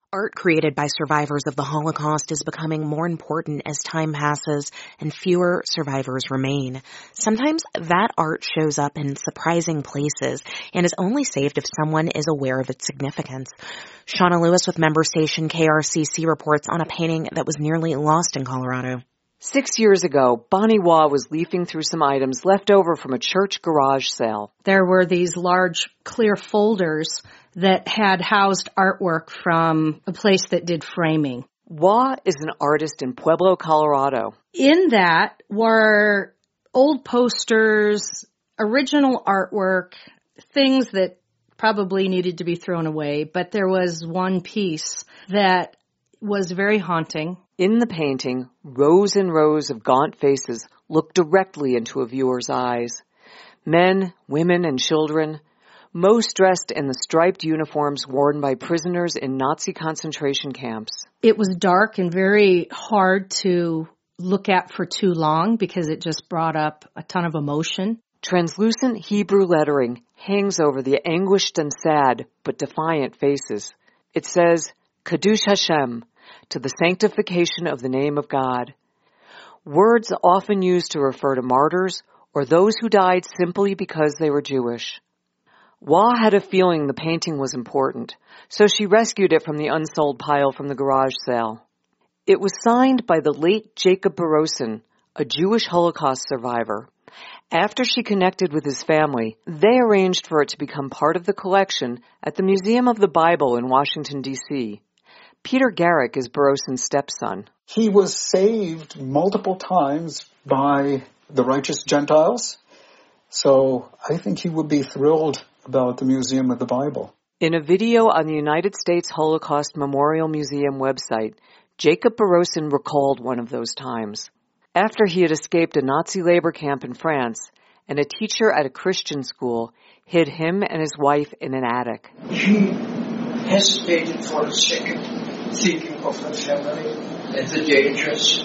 Art created by survivors of the Holocaust is becoming more important as time passes and fewer survivors remain. Sometimes that art shows up in surprising places and is only saved if someone is aware of its significance. Shauna Lewis with member station KRCC reports on a painting that was nearly lost in Colorado. 6 years ago, Bonnie Waugh was leafing through some items left over from a church garage sale. There were these large clear folders that had housed artwork from a place that did framing. Waugh is an artist in Pueblo, Colorado. In that were old posters, original artwork, things that probably needed to be thrown away, but there was one piece that was very haunting. In the painting, rows and rows of gaunt faces look directly into a viewer's eyes. Men, women, and children, most dressed in the striped uniforms worn by prisoners in Nazi concentration camps. It was dark and very hard to look at for too long because it just brought up a ton of emotion. Translucent Hebrew lettering hangs over the anguished and sad but defiant faces. It says, Kadush Hashem, to the sanctification of the name of God. Words often used to refer to martyrs or those who died simply because they were Jewish. Waugh had a feeling the painting was important, so she rescued it from the unsold pile from the garage sale. It was signed by the late Jacob Berosin, a Jewish Holocaust survivor. After she connected with his family, they arranged for it to become part of the collection at the Museum of the Bible in Washington, D.C. Peter Garrick is Berosin's stepson. He was saved multiple times by the righteous Gentiles, so I think he would be thrilled about the Museum of the Bible. In a video on the United States Holocaust Memorial Museum website, Jacob Berosin recalled one of those times. After he had escaped a Nazi labor camp in France, and a teacher at a Christian school hid him and his wife in an attic. She hesitated for a second, thinking of her family and the dangers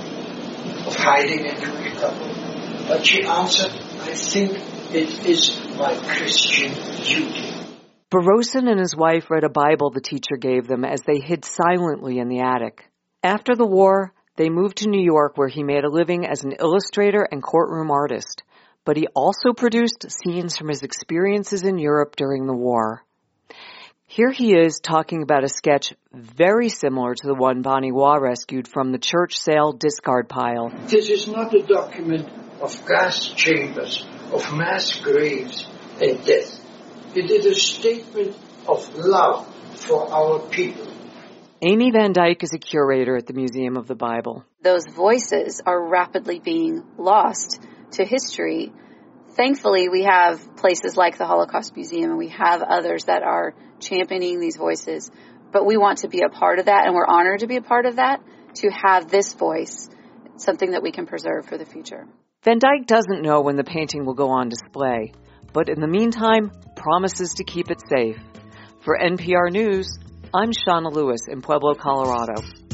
of hiding a Jewish couple. But she answered, I think it is my Christian duty. Berosin and his wife read a Bible the teacher gave them as they hid silently in the attic. After the war, they moved to New York where he made a living as an illustrator and courtroom artist. But he also produced scenes from his experiences in Europe during the war. Here he is talking about a sketch very similar to the one Bonnie Waugh rescued from the church sale discard pile. This is not a document of gas chambers, of mass graves and death. It is a statement of love for our people. Amy Van Dyke is a curator at the Museum of the Bible. Those voices are rapidly being lost to history. Thankfully, we have places like the Holocaust Museum, and we have others that are championing these voices. But we want to be a part of that, and we're honored to be a part of that, to have this voice, something that we can preserve for the future. Van Dyke doesn't know when the painting will go on display, but in the meantime, promises to keep it safe. For NPR News, I'm Shauna Lewis in Pueblo, Colorado.